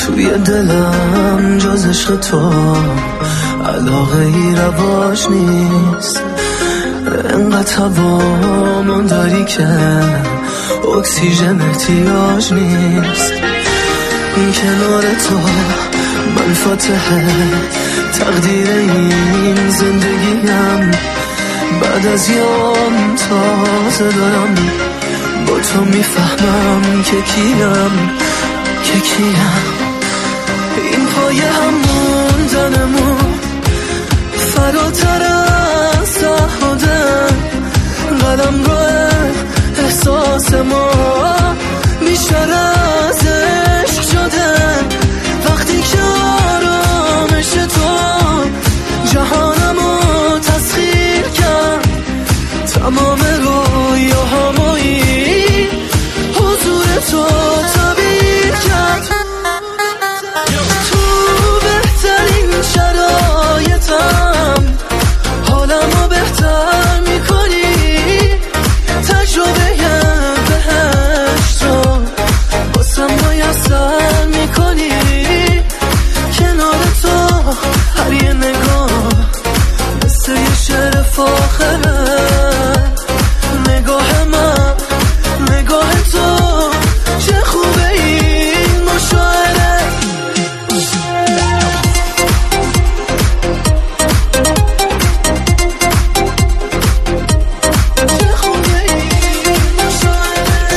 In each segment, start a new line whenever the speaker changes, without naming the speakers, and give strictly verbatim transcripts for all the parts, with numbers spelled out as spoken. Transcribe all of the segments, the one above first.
توی دلم جز عشق تو علاقه ای رواج نیست. انقدر هوامون داری که اکسیژن احتیاج نیست. این کنار تو من فاتحه تقدیر این زندگیم. بعد از یام تازه دارم با تو میفهمم که کیم که کیم. این پایه هم موندنمون فراتر از تعهدم. قلم رو احساس ما بیشتر از عشق شدن. وقتی که آرامش تو جهانمو تسخیر کرد. تمام رویاهامویی حضور تو تعبیر کرد. تو بهترین شرایطم حالمو بهتر میکنی. تجربه بهشت رو باسم میسر میکنی. کنار تو هر یه نگاه مثل یه شعر فاخره. نگاه من نگاه تو چه خوبه این مشاعره. چه خوبه این مشاعره.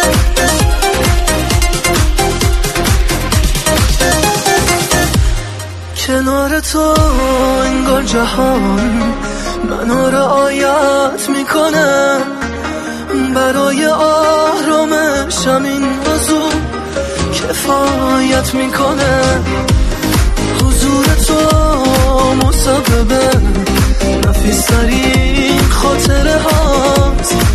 کنار تو انگار جهان منو رعایت میکنه. برای آرامشم این حضور کفایت میکنه. حضور تو مسبب نفیسترین خاطره هاست.